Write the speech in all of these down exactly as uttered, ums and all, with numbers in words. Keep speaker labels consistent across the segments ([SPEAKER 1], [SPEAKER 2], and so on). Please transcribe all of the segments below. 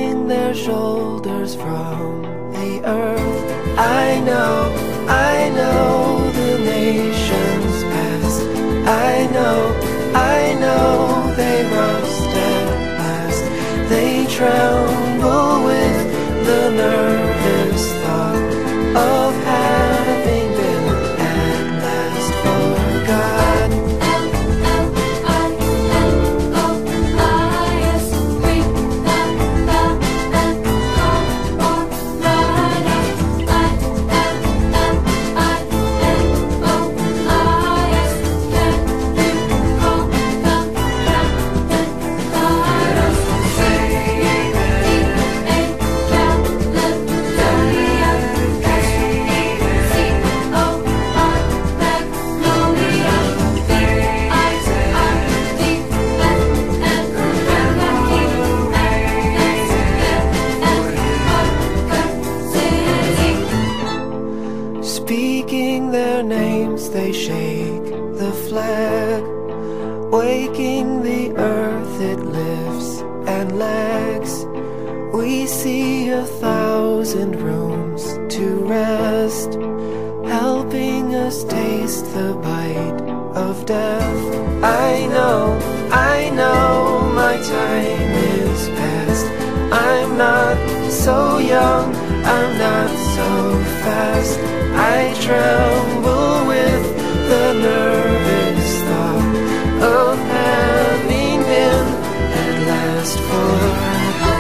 [SPEAKER 1] lifting their shoulders from the earth. I know, I know the nations past. I know, I know they rust at last. They tremble with the nervous thought of having been at last forgotten. Speaking their names, they shake the flag, waking the earth it lifts and lags. We see a thousand rooms to rest, helping us taste the bite of death. I know, I know my time is past. I'm not so young, I'm not so fast. I tremble with the nervous thought of having been at last forgotten.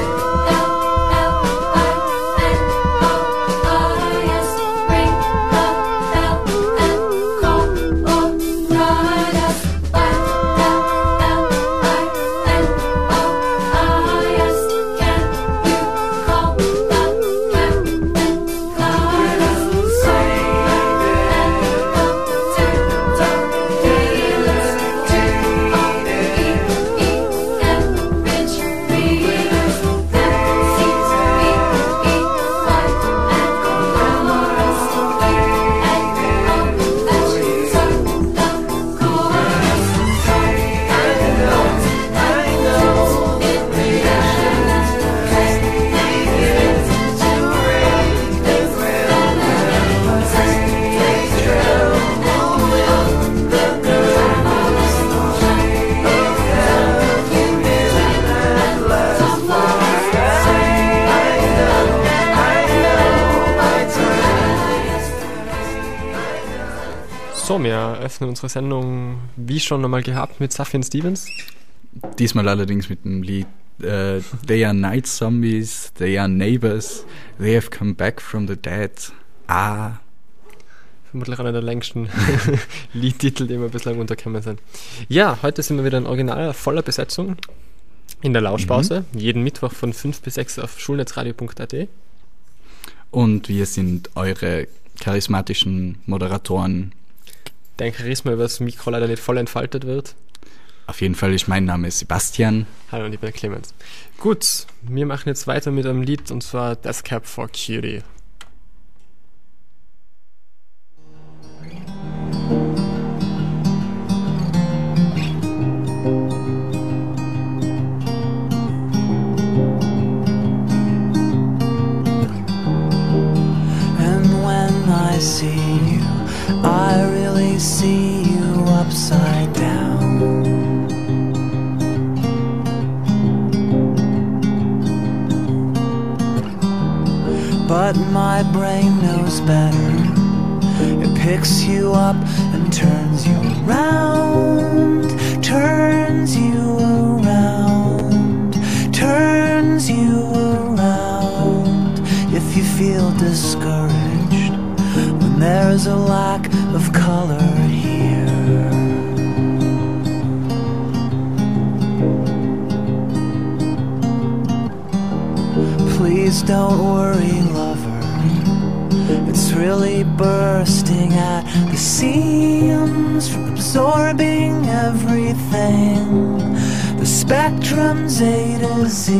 [SPEAKER 2] So, wir eröffnen unsere Sendung wie schon einmal gehabt mit Sufjan Stevens.
[SPEAKER 3] Diesmal allerdings mit dem Lied uh, They are night zombies, they are neighbors, they have come back from the dead. Ah.
[SPEAKER 2] Vermutlich einer der längsten Liedtitel, die wir bislang untergekommen sind. Ja, heute sind wir wieder in originaler, voller Besetzung in der Lauschpause. Mhm. Jeden Mittwoch von fünf bis sechs auf schulnetzradio punkt a t.
[SPEAKER 3] Und wir sind eure charismatischen Moderatoren.
[SPEAKER 2] Dein Charisma über das Mikro leider nicht voll entfaltet wird.
[SPEAKER 3] Auf jeden Fall ist mein Name Sebastian.
[SPEAKER 2] Hallo und ich bin der Clemens. Gut, wir machen jetzt weiter mit einem Lied und zwar Death Cab for Cutie.
[SPEAKER 1] And when I see you, I really see you upside down. But my brain knows better. It picks you up and turns you around, turns you around, turns you around. If you feel discouraged when there's a lack of color here, please don't worry, lover. It's really bursting at the seams from absorbing everything. The spectrum's A to Z.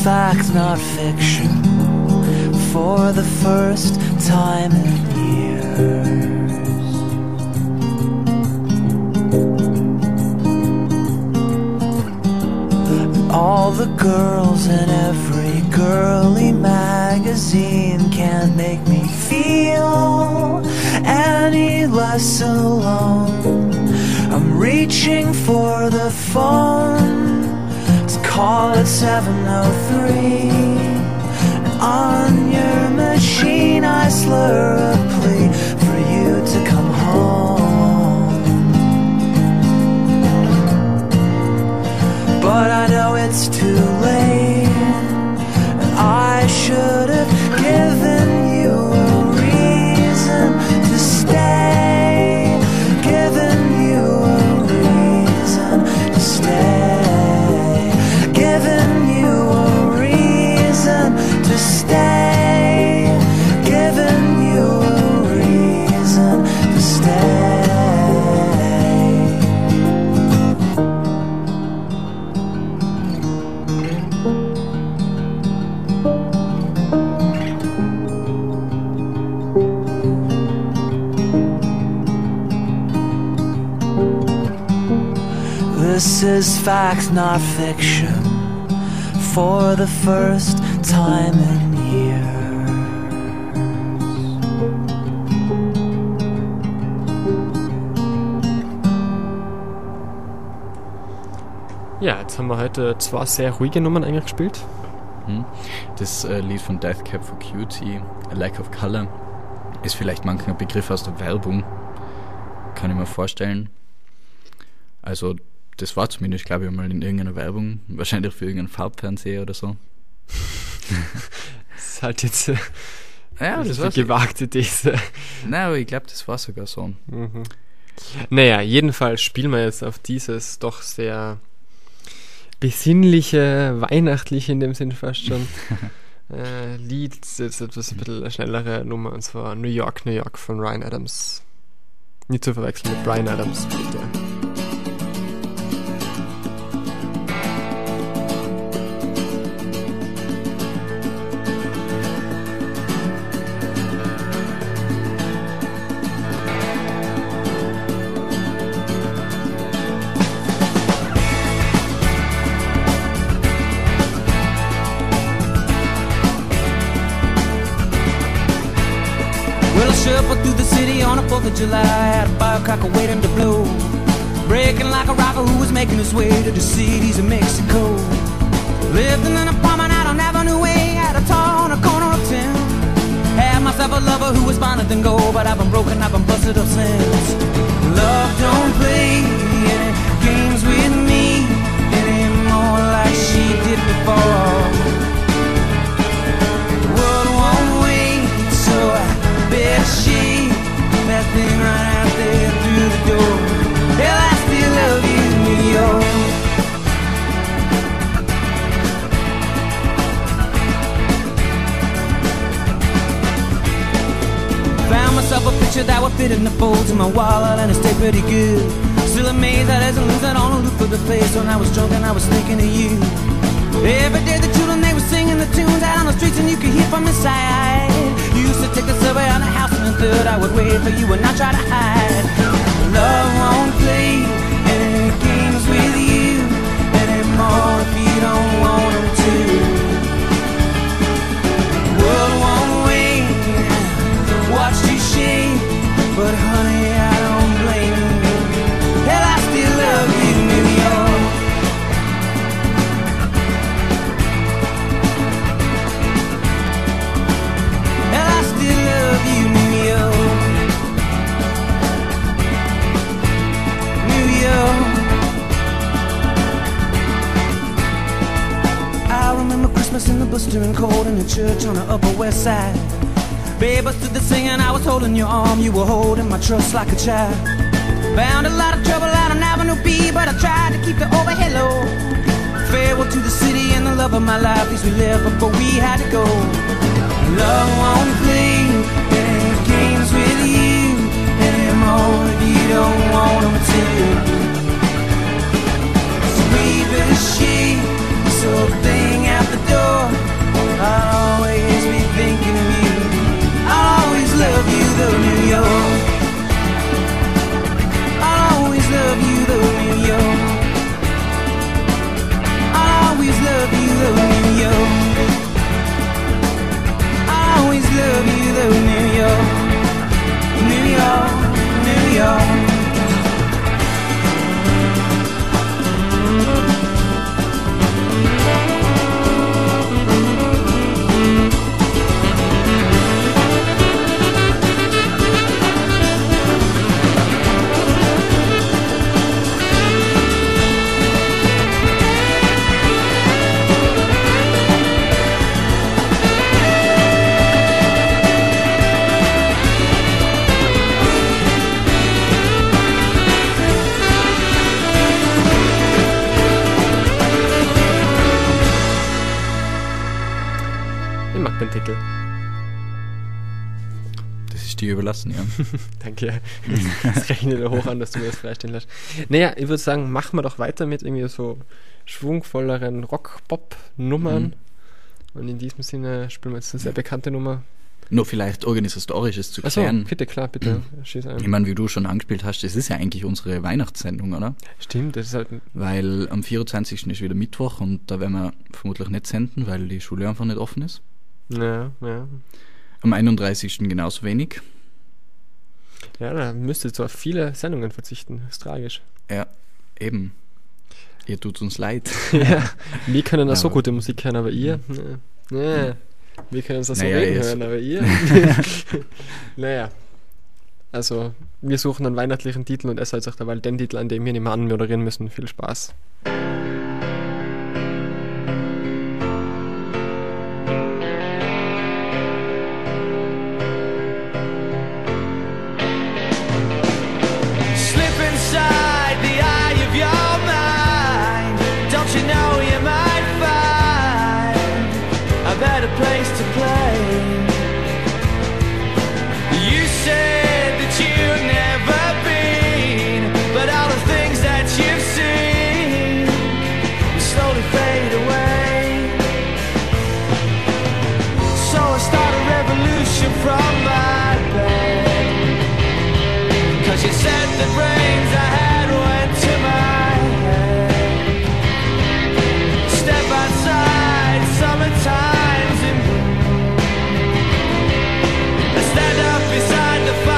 [SPEAKER 1] fact, not fiction, for the first time in years. And all the girls in every girly magazine can't make me feel any less alone. I'm reaching for the phone to call it seven oh three, and on your machine I slur a plea for you to come home. But I know it's too late, and I should have given you a reason to stay, given you a reason to stay, given you a reason to stay, given you a reason to stay. This is fact, not fiction, for the first time in years.
[SPEAKER 2] Ja, jetzt haben wir heute zwei sehr ruhige Nummern eigentlich gespielt.
[SPEAKER 3] Hm. Das äh, Lied von Death Cab for Cutie, A Lack of Color, ist vielleicht manchmal ein Begriff aus der Werbung, kann ich mir vorstellen. Also das war zumindest, glaube ich, mal in irgendeiner Werbung, wahrscheinlich für irgendeinen Farbfernseher oder so.
[SPEAKER 2] Das ist halt jetzt äh,
[SPEAKER 3] Ja, das
[SPEAKER 2] das
[SPEAKER 3] war
[SPEAKER 2] eine gewagte These.
[SPEAKER 3] Nein, aber ich glaube, das war sogar so.
[SPEAKER 2] Mhm. Naja, jedenfalls spielen wir jetzt auf dieses doch sehr besinnliche, weihnachtliche in dem Sinn fast schon äh, Lied. Das ist jetzt etwas ein bisschen eine schnellere Nummer, und zwar New York, New York von Ryan Adams. Nicht zu verwechseln mit Bryan Adams, bitte.
[SPEAKER 4] Well, I shuffled through the city on the fourth of July, had a firecracker waiting to blow, breaking like a rocker who was making his way to the cities of Mexico. Lived in an apartment out on Avenue A, at a tall on a corner of town. Had myself a lover who was finer than gold, but I've been broken, I've been busted up since. Love don't play any games with me anymore like she did before. The world won't wait, so I bet she that thing right out there through the door. Hell, I still love you, New York. Found myself a picture that would fit in the folds of my wallet, and it stayed pretty good. Still amazed that as I lose that on a look for the place. When I was drunk and I was thinking of you. Every day the children, they were singing the tunes out on the streets, and you could hear from inside. You used to take the subway on the house in the third. I would wait for you and not try to hide. Love won't play any games with you anymore if you don't want them to. The world won't wait, watch you shake, but honey, I don't blame you. Hell, I still love you, New York. Hell, I still love you, New York. New York. I remember Christmas in the blistering cold in the church on the Upper West Side. Babe, I stood there singing, I was holding your arm, you were holding my trust like a child. Found a lot of trouble out on Avenue B, but I tried to keep the overhead low. Farewell to the city and the love of my life, these we left before we had to go. Love won't play any games with you anymore if you don't want them to. So we better shake this old thing out the door.
[SPEAKER 2] Ich mag den Titel.
[SPEAKER 3] Das ist dir überlassen, ja.
[SPEAKER 2] Danke. Das rechne ich hoch an, dass du mir das freistehen lässt. Naja, ich würde sagen, machen wir doch weiter mit irgendwie so schwungvolleren Rock-Pop-Nummern.
[SPEAKER 3] Mhm.
[SPEAKER 2] Und in diesem Sinne spielen wir jetzt eine sehr bekannte Nummer.
[SPEAKER 3] Nur vielleicht Organisatorisches zu
[SPEAKER 2] Achso,
[SPEAKER 3] klären.
[SPEAKER 2] bitte, klar, bitte. Schieß ein.
[SPEAKER 3] Ich meine, wie du schon angespielt hast, das ist ja eigentlich unsere Weihnachtssendung, oder?
[SPEAKER 2] Stimmt, das ist halt.
[SPEAKER 3] Weil am vierundzwanzigsten ist wieder Mittwoch und da werden wir vermutlich nicht senden, weil die Schule einfach nicht offen ist.
[SPEAKER 2] Ja, ja.
[SPEAKER 3] Am einunddreißigsten genauso wenig.
[SPEAKER 2] Ja, da müsst ihr zu auf viele Sendungen verzichten. Das ist tragisch.
[SPEAKER 3] Ja, eben. Ihr tut uns leid.
[SPEAKER 2] Ja, wir können auch
[SPEAKER 3] Ja,
[SPEAKER 2] so
[SPEAKER 3] aber-
[SPEAKER 2] gute Musik hören, aber ihr? Nee. Nee. Wir können uns auch so
[SPEAKER 3] Naja,
[SPEAKER 2] reden
[SPEAKER 3] jetzt-
[SPEAKER 2] hören, aber ihr? Naja. Also, wir suchen einen weihnachtlichen Titel und es ist auch derweil den Titel, an dem wir nicht mehr anmoderieren müssen. Viel Spaß.
[SPEAKER 1] Slip inside the eye of your mind. Don't you know you might find a better place to play? You said that you've never been, but all the things that you've seen will slowly fade away. So I start a revolution from my bed. Cause you said the brains I had went to my head. Step outside, summertime's in bloom. I stand up beside the fire.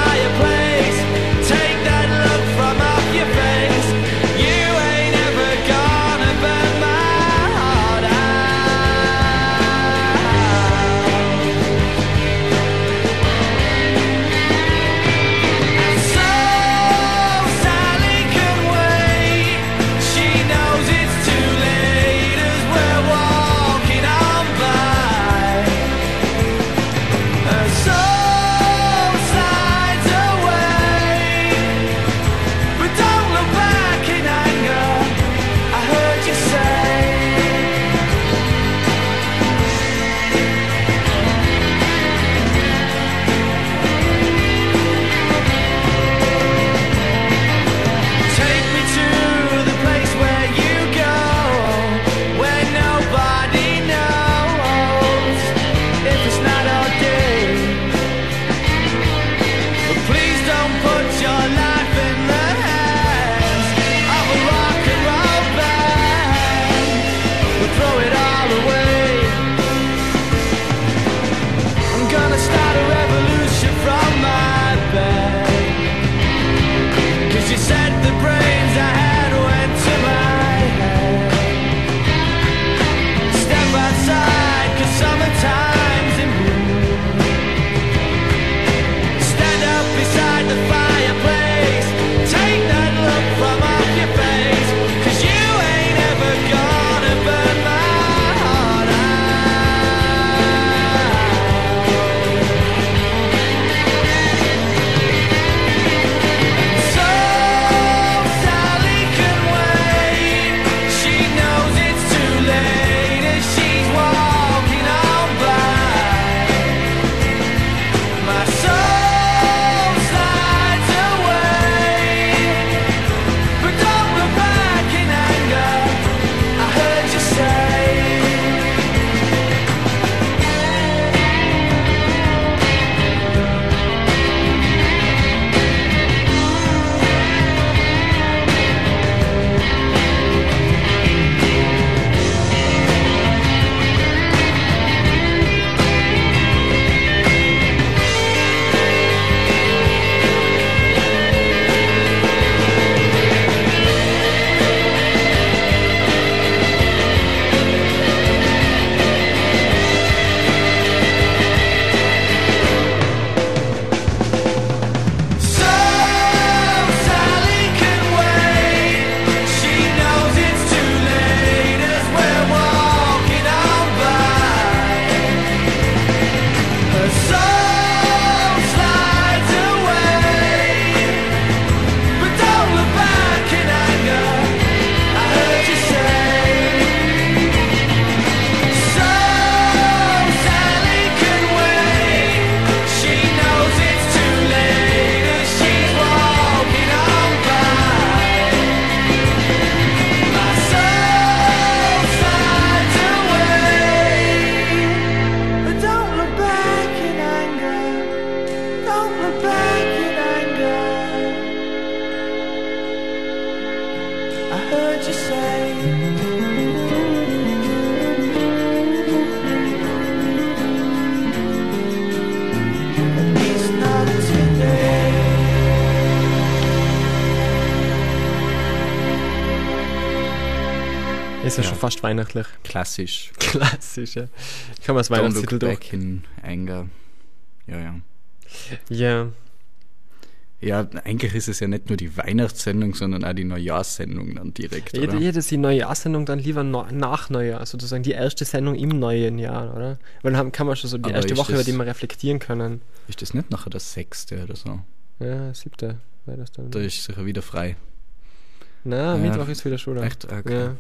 [SPEAKER 2] Ist ja,
[SPEAKER 3] Ja.
[SPEAKER 2] schon fast weihnachtlich.
[SPEAKER 3] Klassisch.
[SPEAKER 2] Klassisch, ja. Kann man als
[SPEAKER 3] Don't
[SPEAKER 2] Weihnachtstitel
[SPEAKER 3] look
[SPEAKER 2] durch.
[SPEAKER 3] back in anger. Ja, ja.
[SPEAKER 2] Ja,
[SPEAKER 3] Ja, eigentlich ist es ja nicht nur die Weihnachtssendung, sondern auch die Neujahrssendung dann direkt,
[SPEAKER 2] jede,
[SPEAKER 3] oder?
[SPEAKER 2] jede ist die Neujahrssendung dann lieber no, nach Neujahr, sozusagen die erste Sendung im neuen Jahr, oder? Weil dann haben, kann man schon so die
[SPEAKER 3] Aber
[SPEAKER 2] erste
[SPEAKER 3] ist
[SPEAKER 2] Woche,
[SPEAKER 3] das-
[SPEAKER 2] über die wir reflektieren können.
[SPEAKER 3] Ist das nicht nachher das sechste oder so?
[SPEAKER 2] Ja, siebte wäre das dann.
[SPEAKER 3] Da ist sicher wieder frei.
[SPEAKER 2] Na,
[SPEAKER 3] Ja.
[SPEAKER 2] Mittwoch ist wieder Schule.
[SPEAKER 3] Echt? Okay.
[SPEAKER 2] Ja.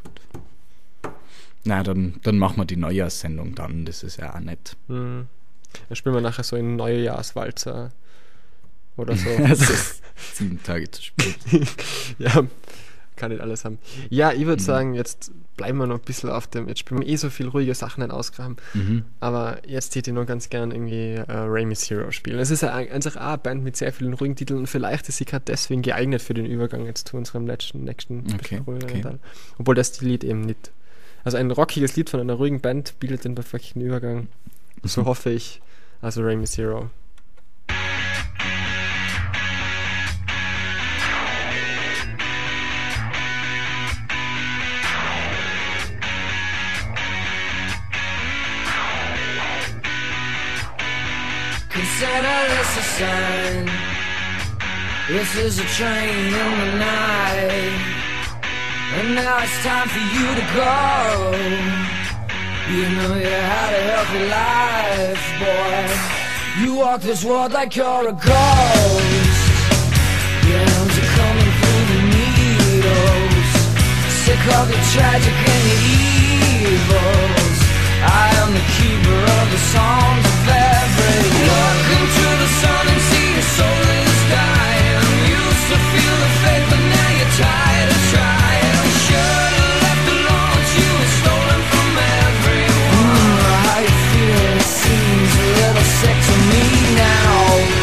[SPEAKER 3] Na, dann, dann machen wir die Neujahrssendung dann, das ist ja auch nett.
[SPEAKER 2] Hm. Dann spielen wir nachher so einen Neujahrswalzer oder so.
[SPEAKER 3] Das ist sieben Tage zu spät.
[SPEAKER 2] Ja, kann nicht alles haben. Ja, ich würde
[SPEAKER 3] Mhm.
[SPEAKER 2] sagen, jetzt bleiben wir noch ein bisschen auf dem, jetzt spielen wir eh so viel ruhige Sachen nicht ausgraben,
[SPEAKER 3] Mhm.
[SPEAKER 2] aber jetzt hätte ich noch ganz gern irgendwie äh, Remy Zero spielen. Es ist ja ein- einfach auch eine Band mit sehr vielen ruhigen Titeln und vielleicht ist sie gerade deswegen geeignet für den Übergang jetzt zu unserem letzten, nächsten
[SPEAKER 3] Okay,
[SPEAKER 2] bisschen ruhigeren
[SPEAKER 3] okay.
[SPEAKER 2] Teil. Obwohl das die Lied eben nicht. Also ein rockiges Lied von einer ruhigen Band bildet den perfekten Übergang. So
[SPEAKER 3] Mhm.
[SPEAKER 2] hoffe ich. Also Remy Zero.
[SPEAKER 4] Consider this a sign. This is a train in the night. And now it's time for you to go. You know you had a healthy life, boy. You walk this world like you're a ghost. Your hands are coming through the needles. Sick of the tragic and the evils. I am the keeper of the songs of every look into the sun and see your soul is dying. Used to feel the faith, but now you're tired of trying. Should've left alone what you were stolen from everyone. Mm, how you feel, it seems a little sick to me now.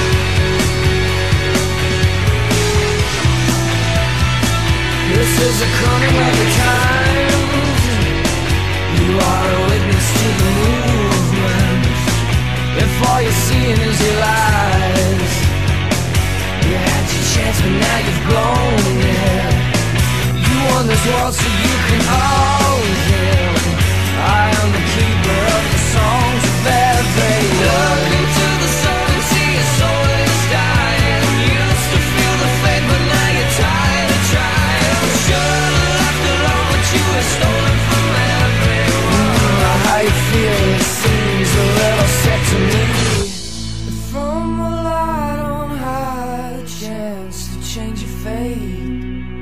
[SPEAKER 4] This is a coming of the times. You are a witness to the movement. If all you're seeing is your lies, you had your chance but now you've blown it. You won this world so you can own him. I am the keeper of the songs of every look into the sun and see your soul is dying. Used to feel the faith but now you're tired of trying. Should've left alone what you were stolen from everyone. How you feel, it seems a little sick to me. From a light on high, a chance to change your fate.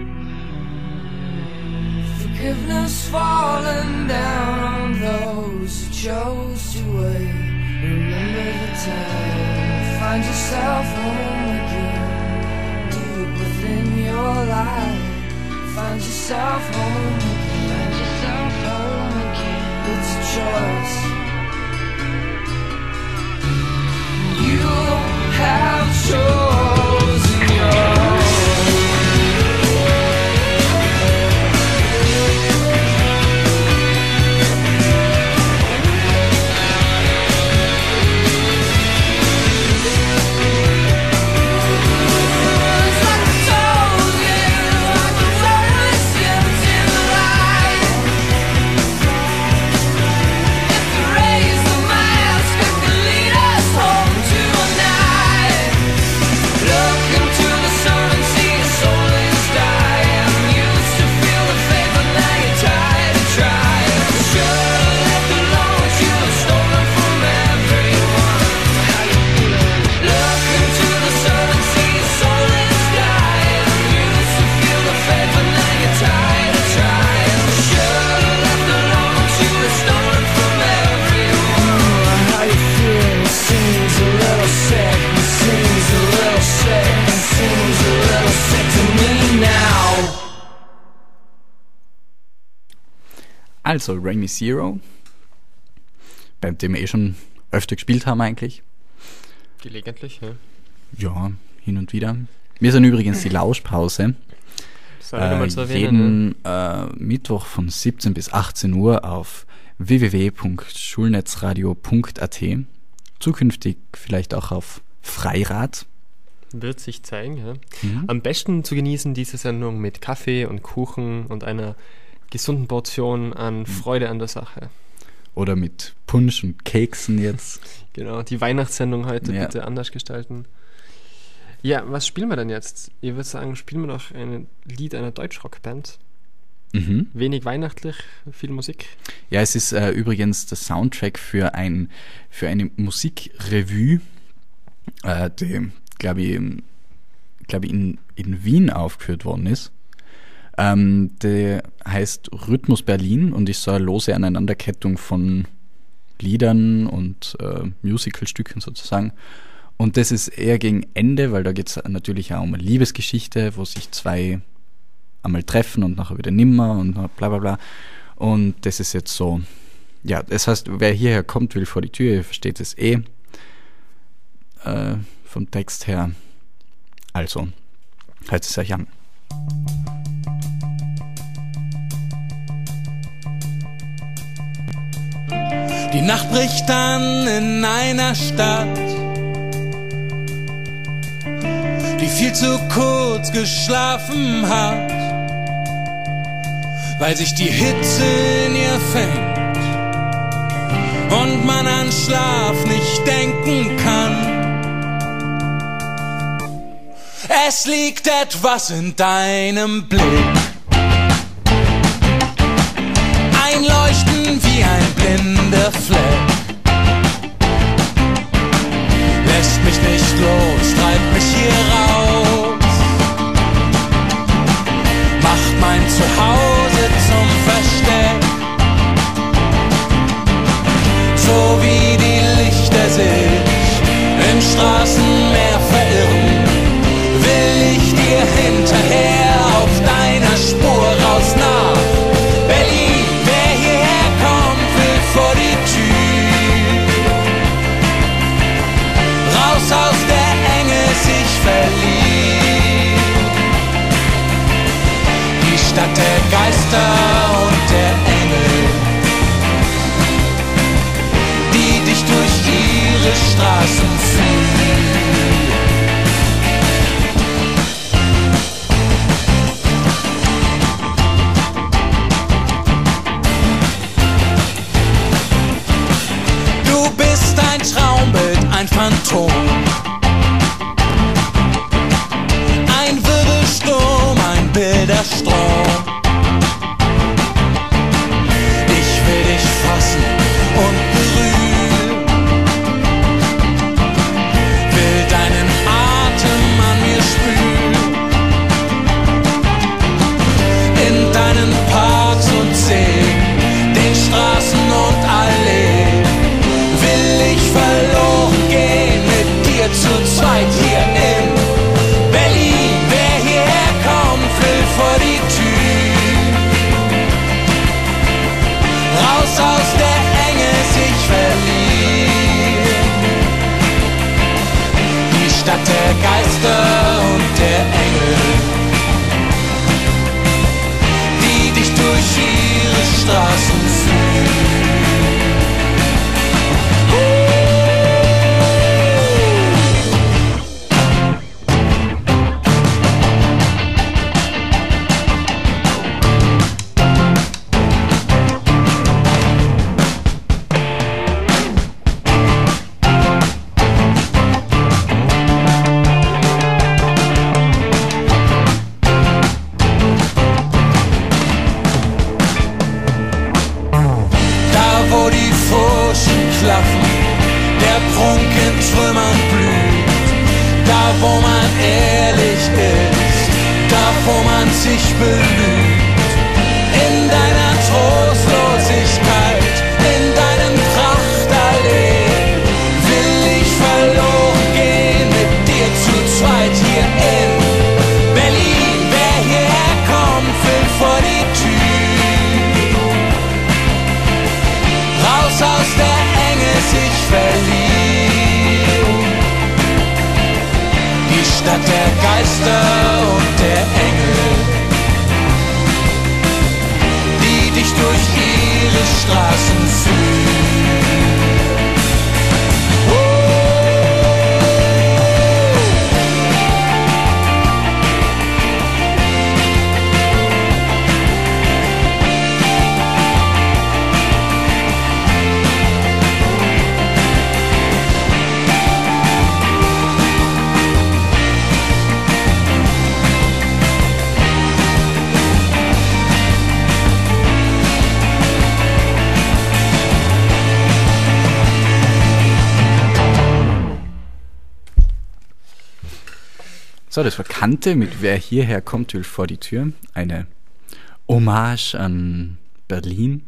[SPEAKER 4] Forgiveness falling down on those who chose to wait. Remember the time, find yourself home again. Deep within your life, find yourself home again. Find yourself home again. It's a choice. You have chosen your It's like a chosen, like a terrorist in the light. If you raise the mask, it can lead us home tonight. Look into the sun and see your soul is dying. Used to feel the faith, but now you're tired of trying. Should've left alone what you were stolen from everyone. How you feeling? Look into the sun and see your soul is dying. Used to feel the faith, but now you're tired of trying. Should've left alone what you were stolen from everyone. How you feel? Seems a little sick. Seems a little sick. Seems a little sick to me now.
[SPEAKER 3] Also, Remy Zero, beim dem wir eh schon öfter gespielt haben eigentlich.
[SPEAKER 2] Gelegentlich, ja.
[SPEAKER 3] Ja, hin und wieder. Wir sind übrigens die Lauschpause.
[SPEAKER 2] Das soll ich nochmal
[SPEAKER 3] Äh,
[SPEAKER 2] zu erwähnen.
[SPEAKER 3] jeden äh, Mittwoch von siebzehn bis achtzehn Uhr auf w w w punkt schulnetzradio punkt a t. Zukünftig vielleicht auch auf Freirad.
[SPEAKER 2] Ne? Wird sich zeigen, ja.
[SPEAKER 3] Mhm.
[SPEAKER 2] Am besten zu genießen diese Sendung mit Kaffee und Kuchen und einer gesunden Portion an Freude an der Sache.
[SPEAKER 3] Oder mit Punsch und Keksen jetzt.
[SPEAKER 2] Genau, die Weihnachtssendung heute
[SPEAKER 3] Ja.
[SPEAKER 2] bitte anders gestalten. Ja, was spielen wir denn jetzt? Ich würde sagen, spielen wir doch ein Lied einer Deutschrockband.
[SPEAKER 3] Mhm.
[SPEAKER 2] Wenig weihnachtlich, viel Musik.
[SPEAKER 3] Ja, es ist äh, übrigens der Soundtrack für ein für eine Musikrevue, äh, die, glaube ich, glaube ich in, in Wien aufgeführt worden ist. Ähm, der heißt Rhythmus Berlin und ist so eine lose Aneinanderkettung von Liedern und äh, Musicalstücken sozusagen. Und das ist eher gegen Ende, weil da geht es natürlich auch um eine Liebesgeschichte, wo sich zwei einmal treffen und nachher wieder nimmer und bla bla bla. Und das ist jetzt so, ja, das heißt, wer hierher kommt, will vor die Tür, ihr versteht es eh äh, vom Text her. Also, hört es euch an.
[SPEAKER 5] Die Nacht bricht an in einer Stadt, die viel zu kurz geschlafen hat, weil sich die Hitze in ihr fängt und man an Schlaf nicht denken kann. Es liegt etwas in deinem Blick, ein Leuchten wie ein blinder Fleck, lässt mich nicht los, treibt mich hier raus, macht mein Zuhause zum Versteck, so wie die Lichter sich im Straßenmeer verirren, will ich dir hinterher auf deiner Spur raus nach Berlin. Wer hierher kommt, will vor die Tür, raus aus der Enge sich verlieren. Die Stadt der Geister und der Engel, die dich durch ihre Straßen führen. Du bist ein Traumbild, ein Phantom, ein Wirbelsturm, ein Bilderstrom. Ich will dich fassen und berühren, will deinen Atem an mir spüren, in deinen Parks und Seen, den Straßen und Alleen, will ich verloren gehen mit dir zu zweit hier in Berlin. Wer hierher kommt, will vor die Tür, raus aus der Enge sich verlieren. Die Stadt der Geister und der Engel, die dich durch ihre Straßen führen. Der Prunk in Trümmern blüht, da wo man ehrlich ist, da wo man sich bemüht. In deiner Trostlosigkeit, in deinem Prachtallee, will ich verloren gehen mit dir zu zweit hier in Berlin. Wer hierher kommt, will vor die Tür, raus aus der sich verlieren. Die Stadt der Geister und der Engel, die dich durch
[SPEAKER 3] So, das war Kante mit Wer hierher kommt, will vor die Tür. Eine Hommage an Berlin.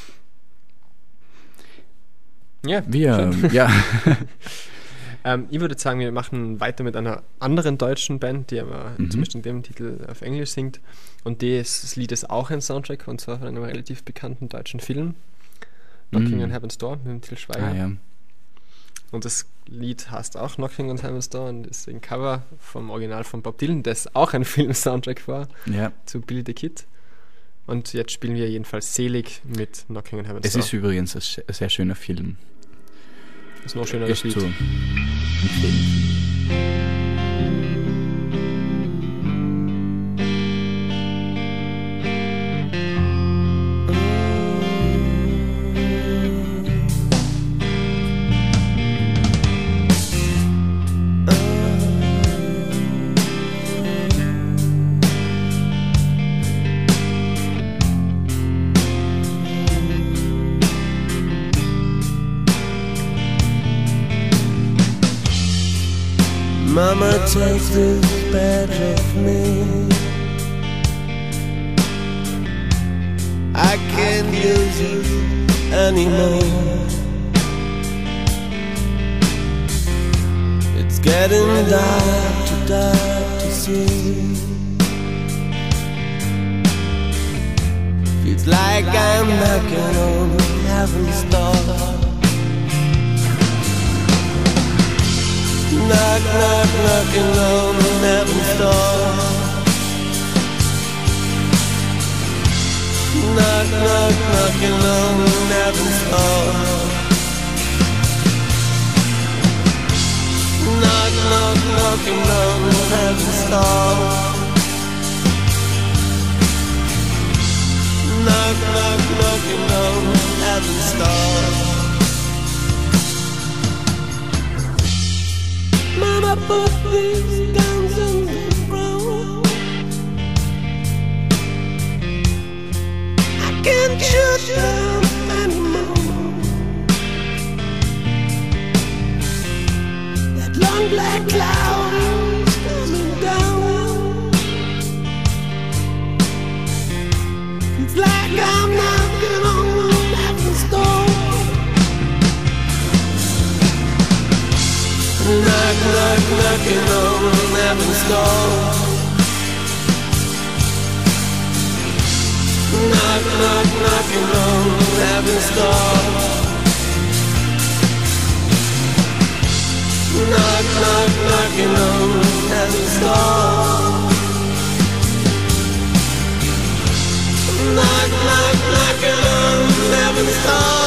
[SPEAKER 2] Ja,
[SPEAKER 3] Wir, ja,
[SPEAKER 2] Ähm, ich würde sagen, wir machen weiter mit einer anderen deutschen Band, die aber
[SPEAKER 3] Mhm.
[SPEAKER 2] zumindest in dem Titel auf Englisch singt. Und das, das Lied ist auch ein Soundtrack, und zwar von einem relativ bekannten deutschen Film, Knocking
[SPEAKER 3] Mm.
[SPEAKER 2] on Heaven's Door, mit dem Til Schweiger.
[SPEAKER 3] ah, ja.
[SPEAKER 2] Und das Lied heißt auch Knocking on Heaven's Door und ist ein Cover vom Original von Bob Dylan, das auch ein Film-Soundtrack war,
[SPEAKER 3] ja.
[SPEAKER 2] zu Billy the Kid. Und jetzt spielen wir jedenfalls Selig mit Knocking on Heaven's
[SPEAKER 3] Es
[SPEAKER 2] Door.
[SPEAKER 3] ist übrigens ein sch- ein sehr schöner Film.
[SPEAKER 2] ist noch schöner
[SPEAKER 3] Ist
[SPEAKER 2] Lied.
[SPEAKER 3] zu empfehlen.
[SPEAKER 1] Mama, take this badge off me. I can't use it anymore. It's getting dark, too dark to see. Feels like I'm knocking on heaven's door. Knock, knock, knocking on heaven's door. Knock, knock, knocking on heaven's door. Knock, knock, knocking on heaven's door. Knock, knock, knocking on heaven's door. Mama, put these guns in the ground. I can't shoot them anymore. That long black cloud is coming down. It's like I'm knocking on heaven's door. Knock, knock, knocking on heaven's door. Knock, knock, knocking on heaven's door. Knock, knock, knocking on heaven's door. Knock, knock, knocking on heaven's door.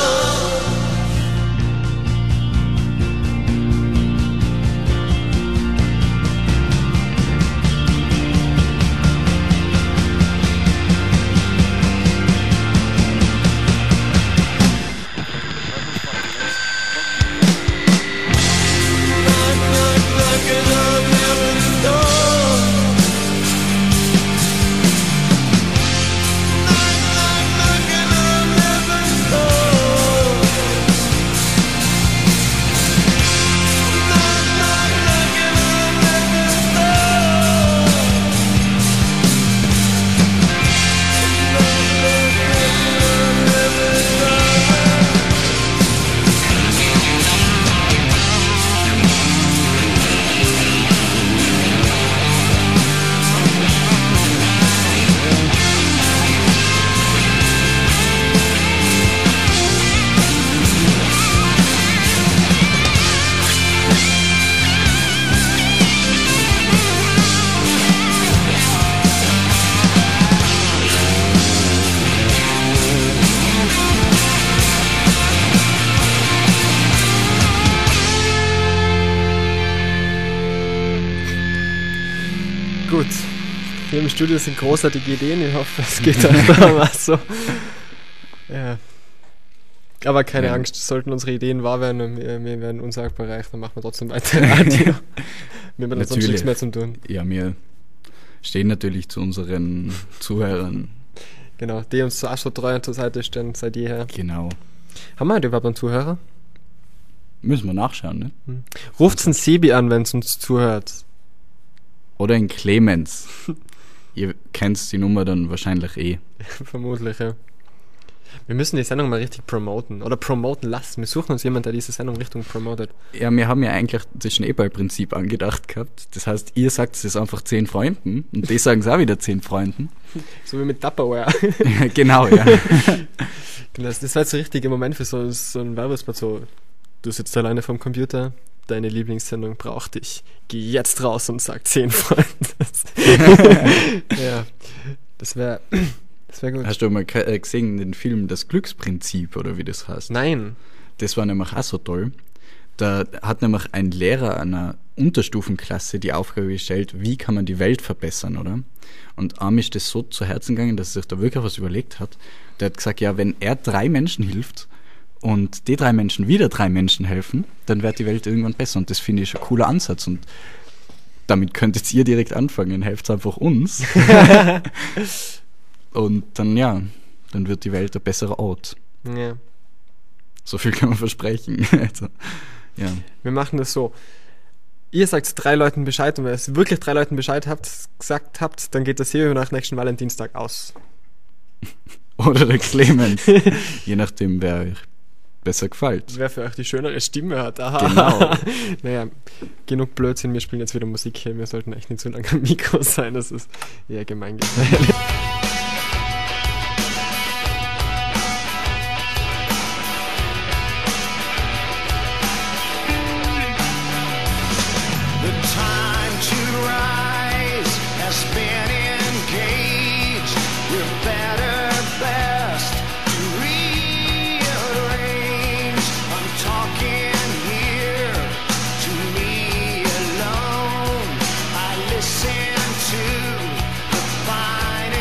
[SPEAKER 2] Gut, hier im Studio sind großartige Ideen. Ich hoffe, es geht euch da mal so. Ja. Aber keine
[SPEAKER 3] Ja.
[SPEAKER 2] Angst, sollten unsere Ideen wahr werden und wir, wir werden unsagbar reich, dann machen wir trotzdem weiter Radio. Wir haben sonst
[SPEAKER 3] Natürlich.
[SPEAKER 2] nichts mehr zu tun.
[SPEAKER 3] Ja, wir stehen natürlich zu unseren Zuhörern.
[SPEAKER 2] Genau, die uns so auch so treu zur Seite stehen seit jeher.
[SPEAKER 3] Genau.
[SPEAKER 2] Haben wir heute überhaupt einen Zuhörer?
[SPEAKER 3] Müssen wir nachschauen, ne?
[SPEAKER 2] Ruft's einen Sebi an, wenn es uns zuhört.
[SPEAKER 3] oder in Clemens. Ihr kennt die Nummer dann wahrscheinlich eh.
[SPEAKER 2] Vermutlich, ja. Wir müssen die Sendung mal richtig promoten. Oder promoten lassen. Wir suchen uns jemanden, der diese Sendung Richtung promotet.
[SPEAKER 3] Ja, wir haben ja eigentlich das Schneeballprinzip angedacht gehabt. Das heißt, ihr sagt es einfach zehn Freunden und die sagen es auch wieder zehn Freunden.
[SPEAKER 2] So wie mit Tupperware.
[SPEAKER 3] Genau, ja.
[SPEAKER 2] Genau, das war jetzt der richtige Moment für so, so einen Werbespot. So, du sitzt alleine vorm Computer, deine Lieblingssendung braucht dich. Geh jetzt raus und sag zehn Freunden. Ja, das wäre... Das wäre gut.
[SPEAKER 3] Hast du mal gesehen, den Film Das Glücksprinzip oder wie das heißt?
[SPEAKER 2] Nein.
[SPEAKER 3] Das war nämlich auch so toll. Da hat nämlich ein Lehrer einer Unterstufenklasse die Aufgabe gestellt, wie kann man die Welt verbessern, oder? Und Arm ist das so zu Herzen gegangen, dass er sich da wirklich was überlegt hat. Der hat gesagt, ja, wenn er drei Menschen hilft und die drei Menschen wieder drei Menschen helfen, dann wird die Welt irgendwann besser. Und das finde ich ein cooler Ansatz. Und damit könntet ihr direkt anfangen. Helft einfach uns. Und dann, ja, dann wird die Welt ein besserer Ort.
[SPEAKER 2] Ja.
[SPEAKER 3] So viel kann man versprechen. Also, ja.
[SPEAKER 2] Wir machen das so. Ihr sagt drei Leuten Bescheid und wenn ihr wirklich drei Leuten Bescheid habt, gesagt habt, dann geht das hier nach nächsten Valentinstag aus.
[SPEAKER 3] Oder der Clemens. Je nachdem, wer euch besser gefällt.
[SPEAKER 2] Wer für euch die schönere Stimme hat. Aha.
[SPEAKER 3] Genau.
[SPEAKER 2] Naja, genug Blödsinn. Wir spielen jetzt wieder Musik hier. Wir sollten echt nicht so lange am Mikro sein. Das ist eher gemein.
[SPEAKER 5] Listen to the final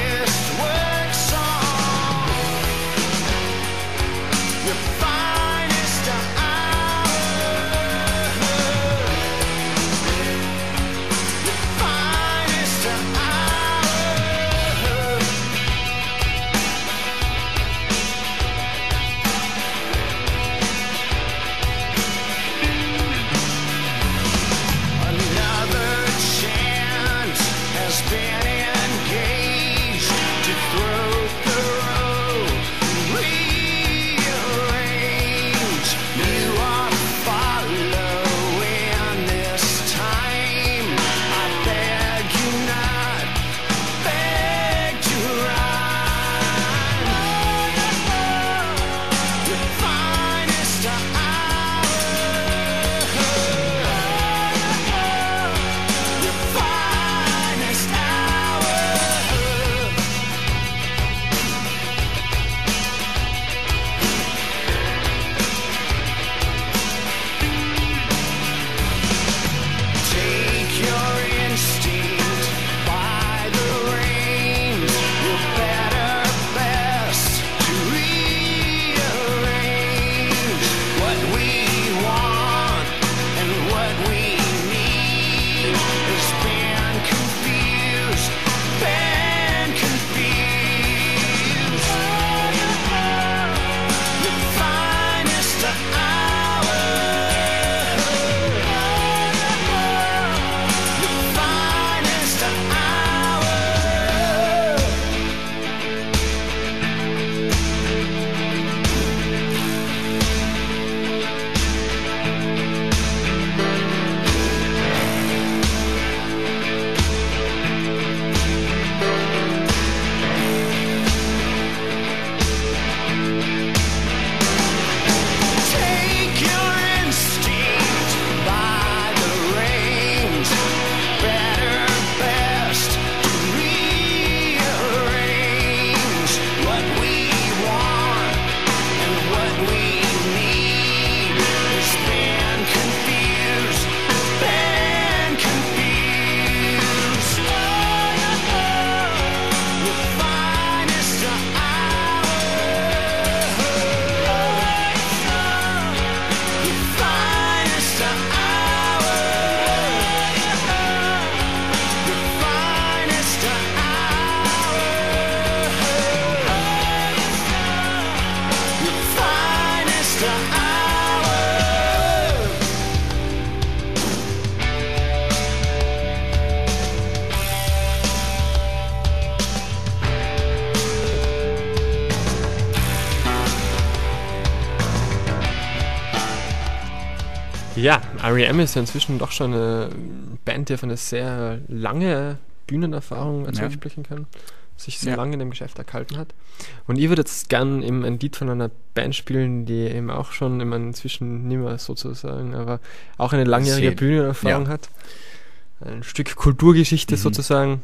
[SPEAKER 2] Ja, R E M ist ja inzwischen doch schon eine Band, die auf eine sehr lange Bühnenerfahrung
[SPEAKER 3] Ja.
[SPEAKER 2] zurücksprechen kann, sich sehr
[SPEAKER 3] Ja.
[SPEAKER 2] lange in dem Geschäft erhalten hat. Und ich würde jetzt gern eben ein Lied von einer Band spielen, die eben auch schon, ich meine, inzwischen nicht mehr sozusagen, aber auch eine langjährige
[SPEAKER 3] Sehr-
[SPEAKER 2] Bühnenerfahrung
[SPEAKER 3] ja.
[SPEAKER 2] hat. Ein Stück Kulturgeschichte
[SPEAKER 3] Mhm.
[SPEAKER 2] sozusagen.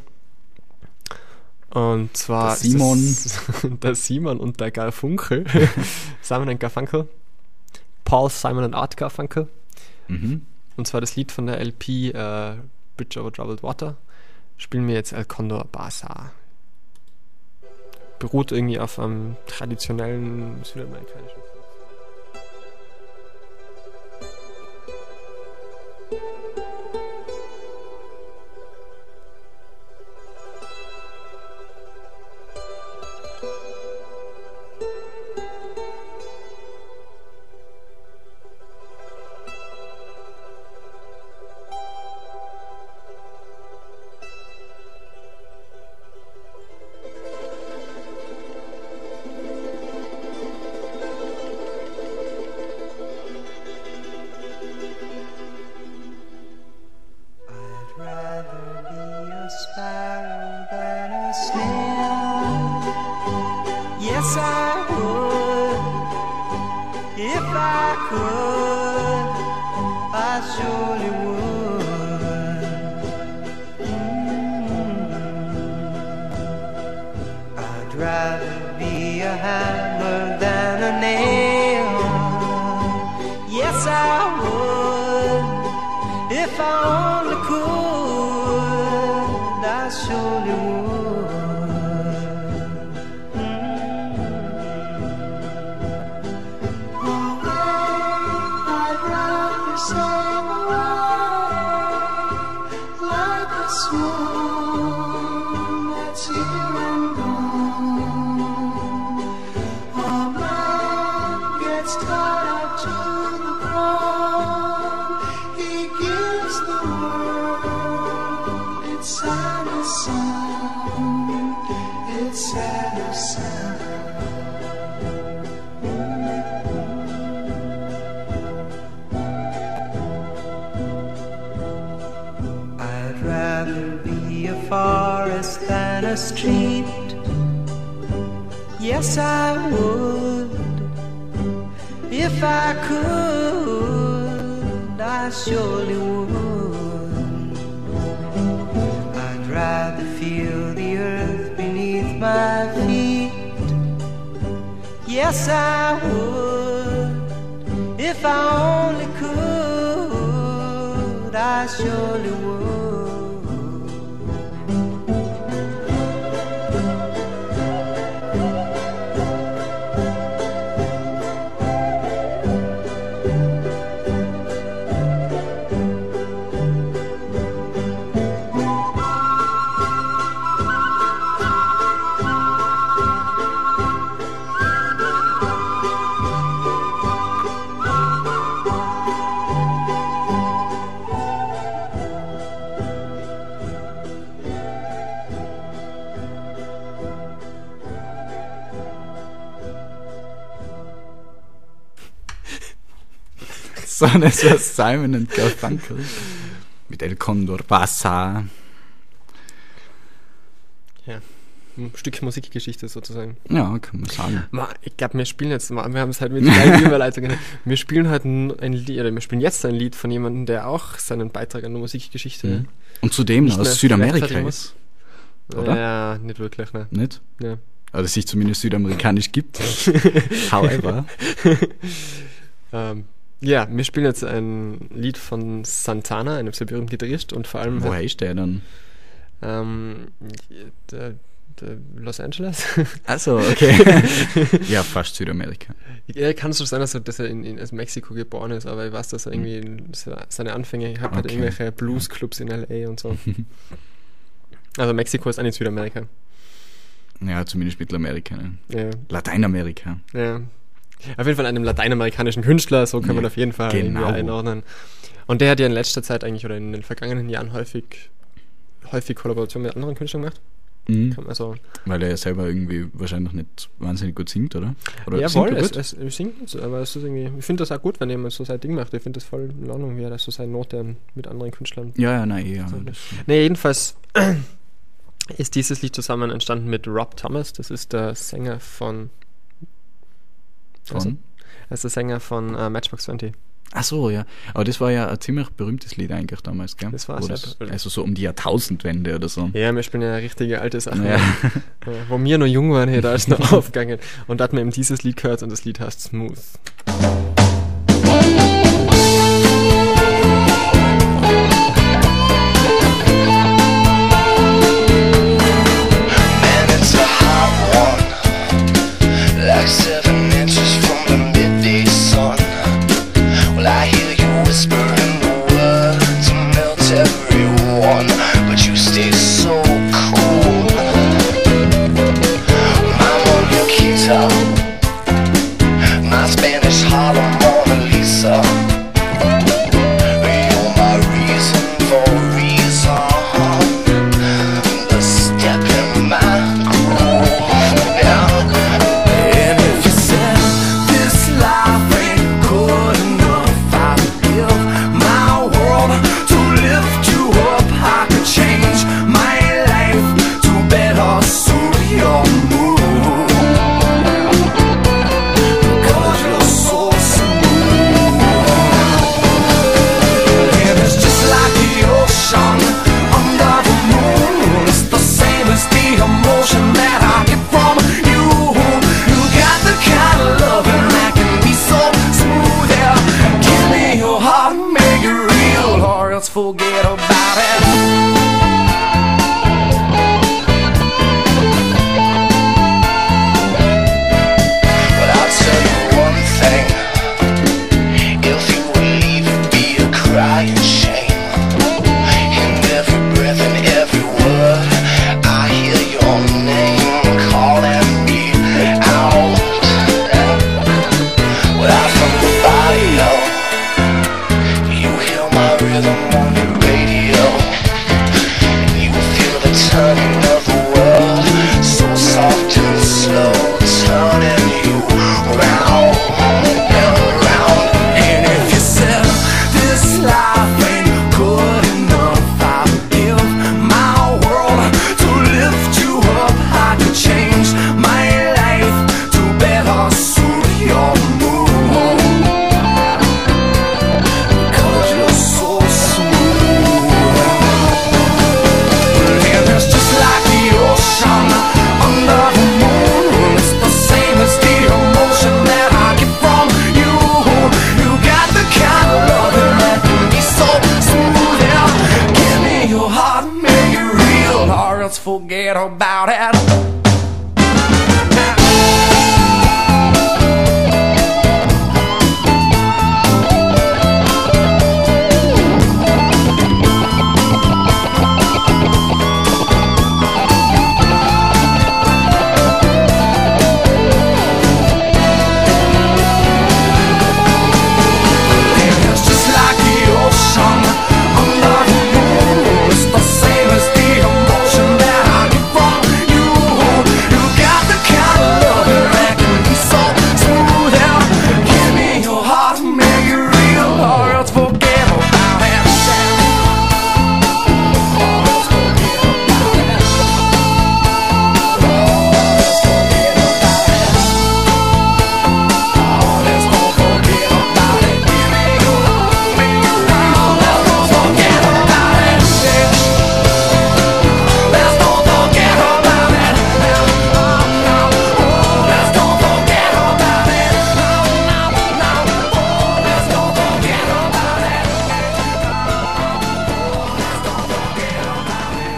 [SPEAKER 2] Und zwar
[SPEAKER 3] Der Simon.
[SPEAKER 2] ist das der Simon und der Garfunkel. Simon und Garfunkel. Paul, Simon und Art Garfunkel.
[SPEAKER 3] Mhm.
[SPEAKER 2] Und zwar das Lied von der L P äh, Bridge over Troubled Water. Spielen wir jetzt El Condor Basa. Beruht irgendwie auf einem traditionellen südamerikanischen.
[SPEAKER 1] I'd rather be a sparrow than a snail. Yes, I would. If I could, I surely would. Mm. I'd rather be a hammer than a nail. Yes, I would. If I only could, I surely would. I'd rather sail away like a swan that's here and gone. A man gets tied to the ground. He gives the world its saddest sound, its saddest sound. I'd rather be a forest than a street. Yes, I would. If I could, I surely would. I'd rather feel the earth beneath my feet. Yes, I would. If I only could, I surely would.
[SPEAKER 3] So, das war Simon und Garfunkel mit El Condor Basa.
[SPEAKER 2] Ja, ein Stück Musikgeschichte sozusagen.
[SPEAKER 3] Ja, kann man sagen.
[SPEAKER 2] Ma, ich glaube, wir spielen jetzt, ma, wir haben es halt mit drei Überleitungen. Wir spielen halt ein, ein Lied, oder wir spielen jetzt ein Lied von jemandem, der auch seinen Beitrag an der Musikgeschichte
[SPEAKER 3] Mhm. Und zudem
[SPEAKER 2] nicht mehr
[SPEAKER 3] aus Südamerika
[SPEAKER 2] rechtfertigen
[SPEAKER 3] ist.
[SPEAKER 2] muss.
[SPEAKER 3] oder?
[SPEAKER 2] Ja, nicht wirklich, ne.
[SPEAKER 3] Nicht?
[SPEAKER 2] Ja.
[SPEAKER 3] Oder sich zumindest südamerikanisch gibt. However.
[SPEAKER 2] Ähm, ja, wir spielen jetzt ein Lied von Santana, einem sehr berühmten Gitarrist und vor allem
[SPEAKER 3] Woher ist der dann?
[SPEAKER 2] ähm, der, der Los Angeles.
[SPEAKER 3] Also, okay. Ja, fast Südamerika.
[SPEAKER 2] Ja, kann so sein, dass er, dass er in, in also Mexiko geboren ist, aber ich weiß, dass er irgendwie in seine Anfänge hat, hat
[SPEAKER 3] Okay.
[SPEAKER 2] irgendwelche Bluesclubs in L A und so. Also Mexiko ist auch nicht Südamerika.
[SPEAKER 3] Ja, zumindest Mittelamerika. Ne?
[SPEAKER 2] Ja,
[SPEAKER 3] Lateinamerika.
[SPEAKER 2] ja. Auf jeden Fall einem lateinamerikanischen Künstler, so kann man
[SPEAKER 3] Ja,
[SPEAKER 2] auf jeden Fall
[SPEAKER 3] genau.
[SPEAKER 2] irgendwie einordnen. Und der hat ja in letzter Zeit eigentlich oder in den vergangenen Jahren häufig, häufig Kollaborationen mit anderen Künstlern gemacht.
[SPEAKER 3] Mhm.
[SPEAKER 2] Also,
[SPEAKER 3] Weil er selber irgendwie wahrscheinlich nicht wahnsinnig gut singt, oder? Oder
[SPEAKER 2] ja,
[SPEAKER 3] singt
[SPEAKER 2] voll,
[SPEAKER 3] er
[SPEAKER 2] es,
[SPEAKER 3] gut?
[SPEAKER 2] es, es singt, so, aber es ist irgendwie, ich finde das auch gut, wenn jemand so sein Ding macht. Ich finde das voll in Ordnung, wie er das so seine Note mit anderen Künstlern.
[SPEAKER 3] Ja, ja, nein, ja.
[SPEAKER 2] So,
[SPEAKER 3] Das,
[SPEAKER 2] Ne, jedenfalls ist dieses Lied zusammen entstanden mit Rob Thomas. Das ist der Sänger von. Also,
[SPEAKER 3] von?
[SPEAKER 2] er ist der Sänger von äh, Matchbox zwanzig.
[SPEAKER 3] Ach so, ja. Aber das war ja ein ziemlich berühmtes Lied eigentlich damals, gell?
[SPEAKER 2] Das war
[SPEAKER 3] Wo
[SPEAKER 2] sehr
[SPEAKER 3] das,
[SPEAKER 2] berühmt.
[SPEAKER 3] Also so um die Jahrtausendwende oder so.
[SPEAKER 2] Ja, wir spielen ja eine richtige alte Sache.
[SPEAKER 3] Ja.
[SPEAKER 2] Äh, Wo wir noch jung waren, hier, da ist noch aufgegangen. Und da hat man eben dieses Lied gehört und das Lied heißt Smooth.
[SPEAKER 1] Man, it's a hot one, like seven inches from the midday sun. Well, I hear you whispering the words to melt everyone, but you stay so cool. I'm on your guitar, my Spanish Harlem Mona Lisa. You're my reason for reason, the step in my groove. Yeah. And if you said this life ain't good enough, I'd give my world to lift you up. I could change my life to better suit your mood, because you're so smooth. And it's just like the ocean under the moon. It's the same as the emotion that I get from you. You got the kind of loving that can be so smooth. Yeah, give me your heart, make it real, or else forget about it. But I'll tell you one thing, if you would leave, it'd be a crying shame. In every breath and every word, I hear your name calling me out. Well, I'm from the barrio, you hear my rhythm on the radio, and you feel the turning of the world, so soft and slow, turning you round and round. And if you said this life ain't good enough, I'd give my world to lift you up. I could change my life to better suit your mood, because you're so smooth. And it's just like the ocean under the moon. It's the same as the emotion that I get from you. You got the kind of loving that can be so smooth. Yeah, give me your heart, make it real, or else forget about it. It's just like the ocean under the moon. It's the same as the emotion that I get from you. You got the kind of loving that can be so smooth. Yeah, give me your heart, make it real, or else forget about it. Or else forget about it. Or else forget about it. Oh, let's don't forget about it. Give me your heart, make it real. Let's don't forget about it. Let's don't forget about it. Oh, let's don't forget about it. No, no, no. Oh, let's don't forget about it. Let's don't forget about it.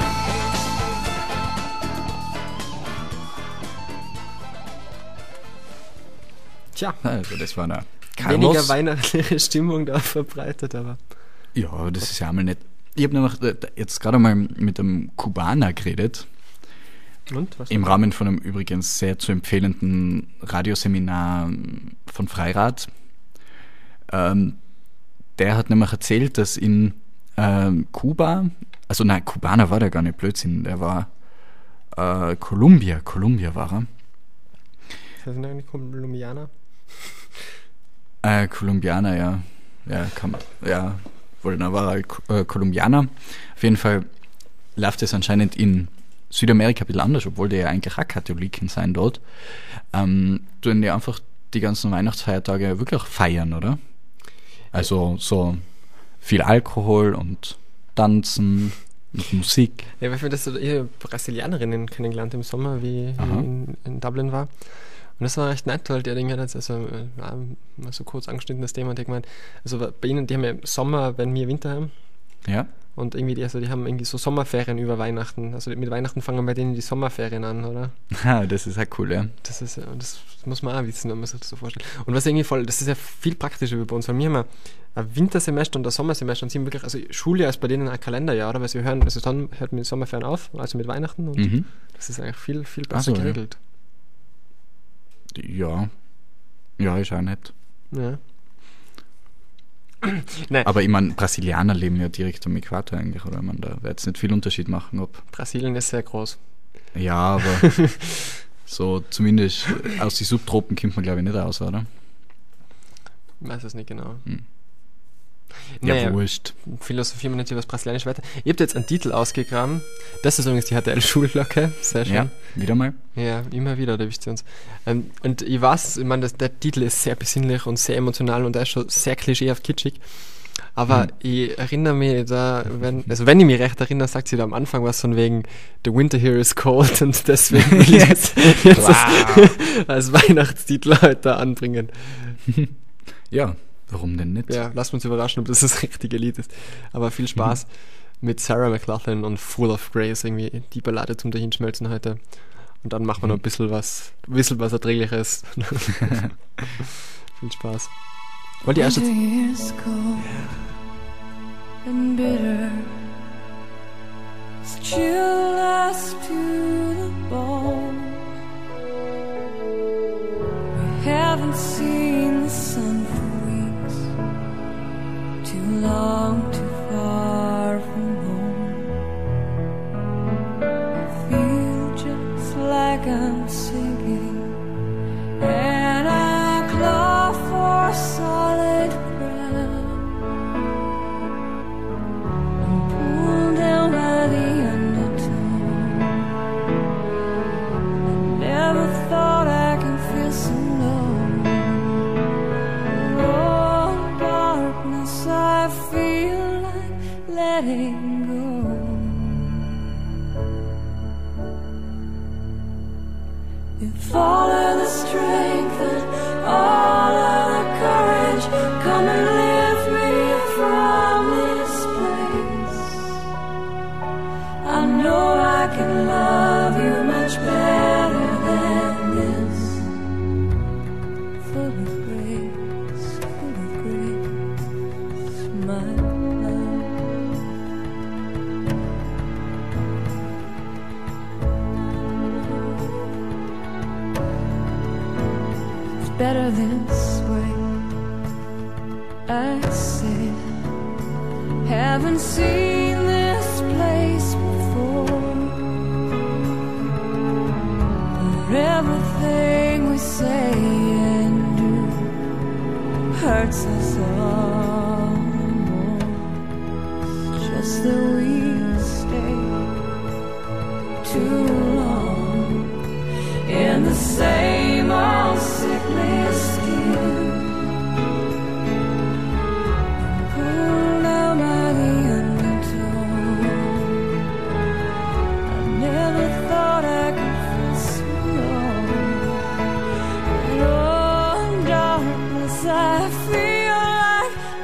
[SPEAKER 2] Tja,
[SPEAKER 3] Also das war eine
[SPEAKER 2] weniger
[SPEAKER 3] Carlos.
[SPEAKER 2] weihnachtliche Stimmung da verbreitet, aber.
[SPEAKER 3] Ja, aber das ist ja einmal nicht. Ich habe nämlich äh, jetzt gerade mal mit einem Kubaner geredet,
[SPEAKER 2] Und? Was?
[SPEAKER 3] im Rahmen von einem übrigens sehr zu empfehlenden Radioseminar von Freirad. Ähm, der hat nämlich erzählt, dass in ähm, Kuba, also nein, Kubaner war der gar nicht, Blödsinn, der war Äh, Columbia, Columbia war er.
[SPEAKER 2] Das sind eigentlich Kolumbianer.
[SPEAKER 3] Äh, Kolumbianer, ja. Ja, kann man. Ja, wohl, da war er äh, Kolumbianer. Auf jeden Fall läuft es anscheinend in Südamerika ein bisschen anders, obwohl die ja eigentlich auch Katholiken sein dort. Ähm, tun die einfach die ganzen Weihnachtsfeiertage wirklich feiern, oder? Also so viel Alkohol und Tanzen und Musik.
[SPEAKER 2] Ja, weil ich das so eher Brasilianerinnen kennengelernt im Sommer, wie ich in, in Dublin war. Und das war recht nett, weil der Ding hat jetzt also äh, mal so kurz angeschnitten das Thema und ich gemeint, also bei ihnen, die haben ja Sommer, wenn wir Winter haben.
[SPEAKER 3] Ja.
[SPEAKER 2] Und irgendwie, die, also die haben irgendwie so Sommerferien über Weihnachten. Also mit Weihnachten fangen bei denen die Sommerferien an, oder?
[SPEAKER 3] Ja, das ist halt cool, ja.
[SPEAKER 2] Das ist, das muss man auch wissen, wenn man sich das so vorstellt. Und was irgendwie voll, das ist ja viel praktischer wie bei uns, weil wir haben ja ein Wintersemester und ein Sommersemester und sind wirklich, also Schuljahr ist bei denen ein Kalenderjahr, oder? Weil sie hören, also dann hört mit den Sommerferien auf, also mit Weihnachten und
[SPEAKER 3] Mhm.
[SPEAKER 2] das ist eigentlich viel, viel besser
[SPEAKER 3] Ach so,
[SPEAKER 2] geregelt.
[SPEAKER 3] Ja. Ja, ist auch nett.
[SPEAKER 2] Ja. Nein,
[SPEAKER 3] Aber ich meine, Brasilianer leben ja direkt am Äquator eigentlich, oder? Man, da wird es nicht viel Unterschied machen, ob.
[SPEAKER 2] Brasilien ist sehr groß.
[SPEAKER 3] Ja, aber so zumindest aus den Subtropen kommt man, glaube ich, nicht raus, oder?
[SPEAKER 2] Ich weiß es nicht genau.
[SPEAKER 3] Hm. Ja,
[SPEAKER 2] Naja,
[SPEAKER 3] wurscht.
[SPEAKER 2] Philosophie man nicht über das Brasilianische weiter. Ihr habt jetzt einen Titel ausgegraben. Das ist übrigens die H T L-Schulglocke. Sehr schön.
[SPEAKER 3] Ja, wieder mal.
[SPEAKER 2] Ja, immer wieder, da wisst ihr uns. Ähm, und ich weiß, ich meine, das- der Titel ist sehr besinnlich und sehr emotional und er ist schon sehr klischeehaft kitschig. Aber
[SPEAKER 3] Mhm.
[SPEAKER 2] ich erinnere mich da, wenn, also wenn ich mich recht erinnere, sagt sie da am Anfang was von wegen The Winter here is cold und deswegen will ich jetzt, jetzt
[SPEAKER 3] Wow.
[SPEAKER 2] als, als Weihnachtstitel heute anbringen.
[SPEAKER 3] Ja, warum denn nicht?
[SPEAKER 2] Ja, lasst uns überraschen, ob das das richtige Lied ist. Aber viel Spaß mit Sarah McLachlan und Full of Grace, irgendwie die Ballade zum Dahinschmelzen heute. Und dann machen wir noch ein bisschen was, ein bisschen was Erträgliches. Viel Spaß. Wollt ihr erst jetzt...
[SPEAKER 6] Winter is cold and bitter. It's chill us to the bone. We haven't seen the sun for weeks. Too long, too far from home. I feel just like I'm sinking, and I claw for solid ground. I'm pulled down by the undertow. I never thought I could feel so low. Oh, darkness, I feel like letting go. If all of the strength and all of the courage come and lift me from this place, I know I can love you much better than this. Full of grace, full of grace, my love. It's better this way, I said. Haven't seen this place before, but everything we say and do hurts us all more. It's just that we stay too long in the same old sickly skin. Pulled down by the undertow. I never thought I could feel so low. And oh, darkness, I feel like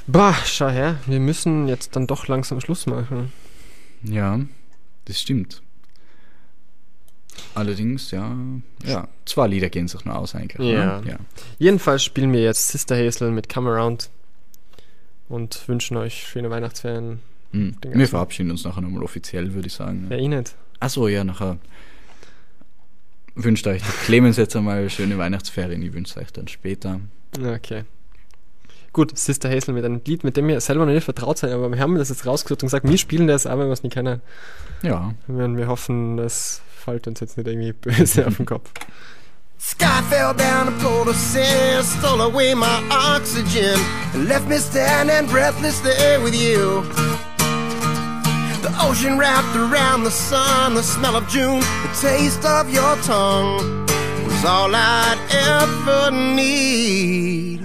[SPEAKER 2] Bah, schau her, wir müssen jetzt dann doch langsam Schluss machen.
[SPEAKER 3] Ja, das stimmt. Allerdings, ja, ja, zwei Lieder gehen sich nur aus eigentlich.
[SPEAKER 2] Ja.
[SPEAKER 3] Ne? Ja.
[SPEAKER 2] Jedenfalls spielen wir jetzt Sister Hazel mit Come Around und wünschen euch schöne Weihnachtsferien.
[SPEAKER 3] Hm.
[SPEAKER 2] Den
[SPEAKER 3] Wir
[SPEAKER 2] ganzen-
[SPEAKER 3] verabschieden uns nachher nochmal offiziell, würde ich sagen.
[SPEAKER 2] Ja, ich nicht.
[SPEAKER 3] Achso, ja, nachher wünscht euch der Clemens jetzt einmal schöne Weihnachtsferien. Ich wünsche euch dann später.
[SPEAKER 2] Okay. Gut, Sister Hazel mit einem Lied, mit dem wir selber noch nicht vertraut sind, aber wir haben das jetzt rausgesucht und gesagt, wir spielen das, aber wir es nicht kennen.
[SPEAKER 3] Ja.
[SPEAKER 2] Wir, wir hoffen, das fällt uns jetzt nicht irgendwie böse auf den Kopf.
[SPEAKER 7] Sky fell down and pulled us in, stole away my oxygen, and left me standing breathless there with you. The ocean wrapped around the sun, the smell of June, the taste of your tongue was all I'd ever need.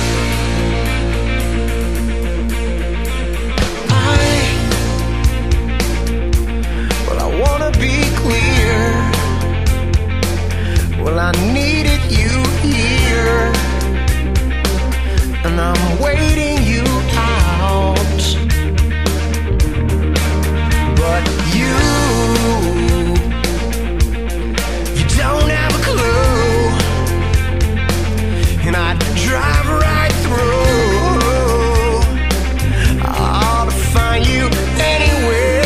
[SPEAKER 7] I, well, I wanna be clear. Well, I needed you here, and I'm waiting you out. But you, you don't have a clue, and I'd drive right through. I'll find you anywhere,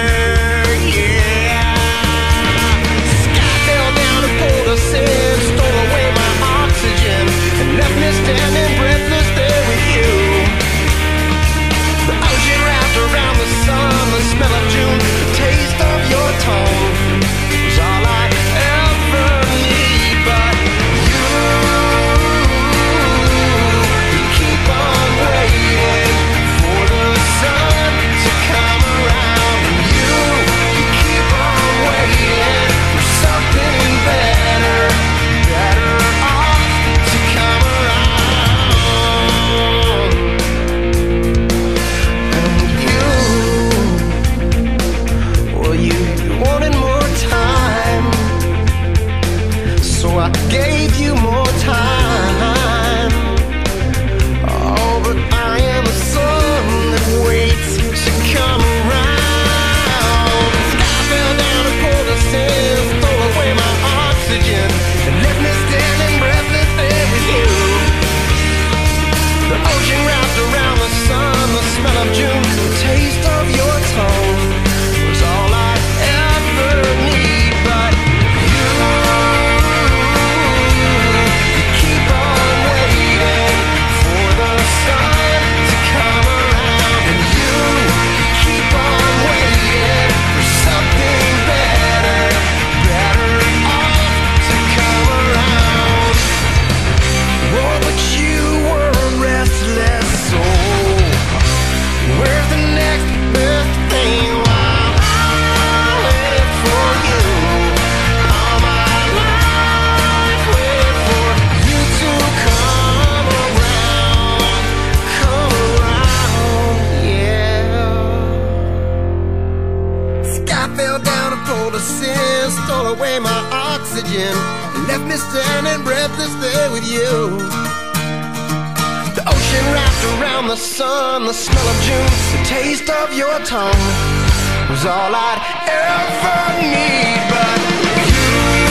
[SPEAKER 7] yeah. Sky fell down and pulled us in, stole away my oxygen, and left me standing breathless there with you. The ocean wrapped around the sun, the smell of June, the taste of your tongue was all I ever need. But you, you keep on waiting for the sun to come around. And you, you keep on waiting for something better, better off to come around. And you, well, you wanted more time, so I gave you more time. Oh, but I am the sun that waits to come around. Sky fell down and pulled us in, stole away my oxygen, and left me standing breathless there with you. The ocean wrapped around the sun, the smell of June, the taste of your tongue was all I ever need. But you, you keep on waiting for the sun to come around. And you, you keep on waiting for something better, better off to come around. Oh, but you were a restless soul. Where's the next best thing? While I wait for you, all my life wait for you to come around, come around, yeah. Sky fell down and pulled us in, stole away my oxygen, and left me standing breathless there with you. The ocean wrapped around the sun, the smell of June, the taste of your tongue was all I'd ever need. But you,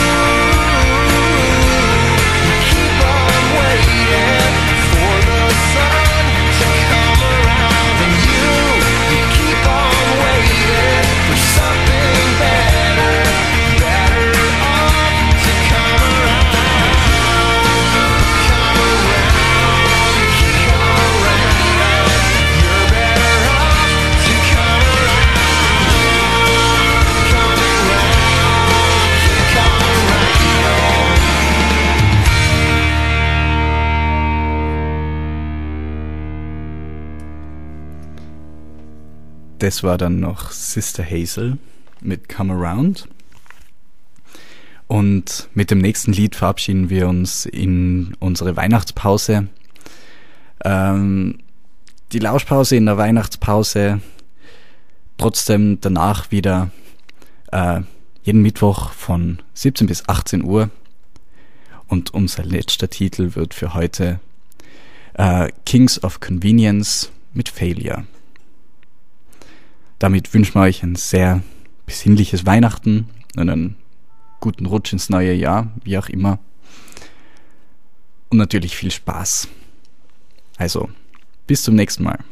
[SPEAKER 7] you keep on waiting for the sun to come around. And you, you keep on waiting for something better, better off to come around. Come around, come around. You're better off to come around. Come around, come around.
[SPEAKER 3] Das war dann noch Sister Hazel mit Come Around. Und mit dem nächsten Lied verabschieden wir uns in unsere Weihnachtspause. Ähm, die Lauschpause in der Weihnachtspause, trotzdem danach wieder äh, jeden Mittwoch von siebzehn bis achtzehn Uhr. Und unser letzter Titel wird für heute äh, Kings of Convenience mit Failure. Damit wünschen wir euch ein sehr besinnliches Weihnachten und einen guten Rutsch ins neue Jahr, wie auch immer. Und natürlich viel Spaß. Also, bis zum nächsten Mal.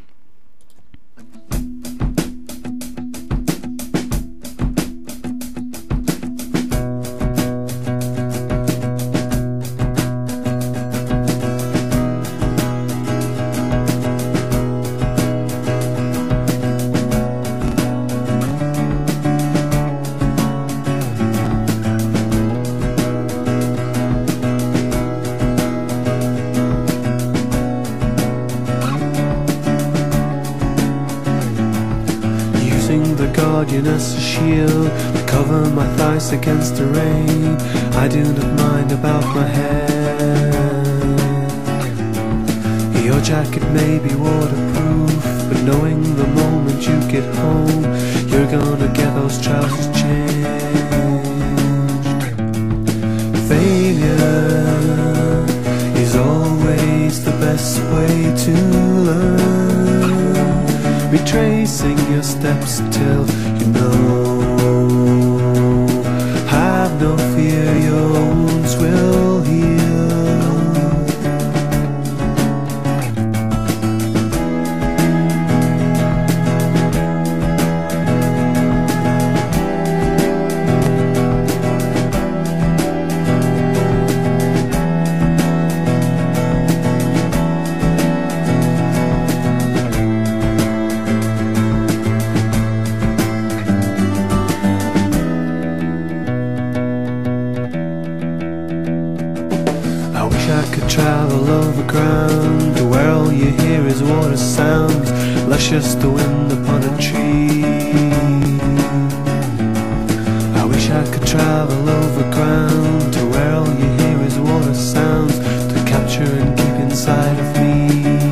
[SPEAKER 1] The guardian as a shield to cover my thighs against the rain. I do not mind about my hair. Your jacket may be waterproof, but knowing the moment you get home, you're gonna get those trousers changed. Failure is always the best way to learn. Retracing your steps till you know. Have no fear, your wounds will heal. I could travel over ground to where all you hear is water sounds, luscious the wind upon a tree. I wish I could travel over ground to where all you hear is water sounds to capture and keep inside of me.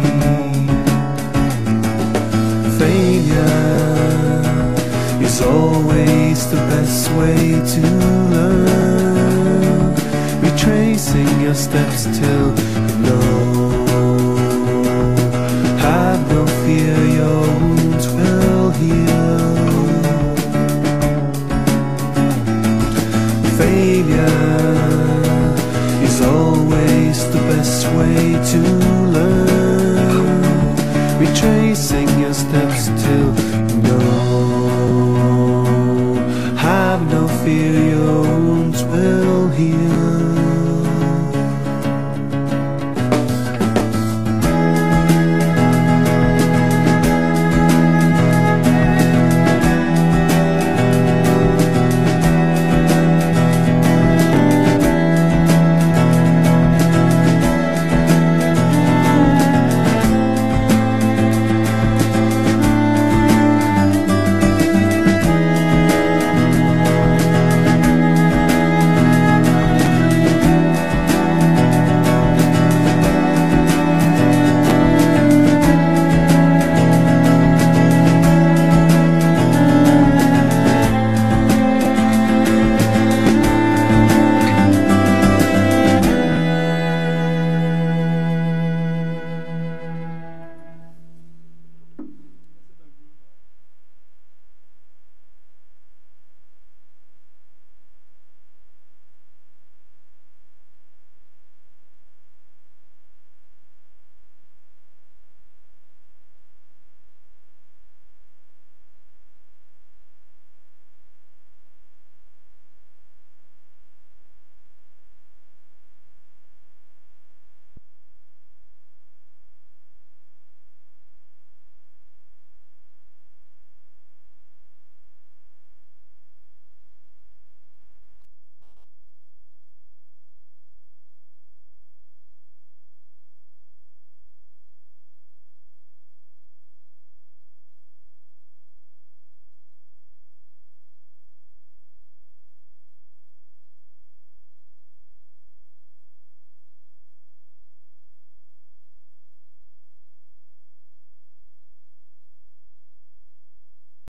[SPEAKER 1] Failure is always the best way to learn. Retracing your steps till you know. Have no fear, your wounds will heal. Failure is always the best way to learn. Retracing your steps till you know. Have no fear.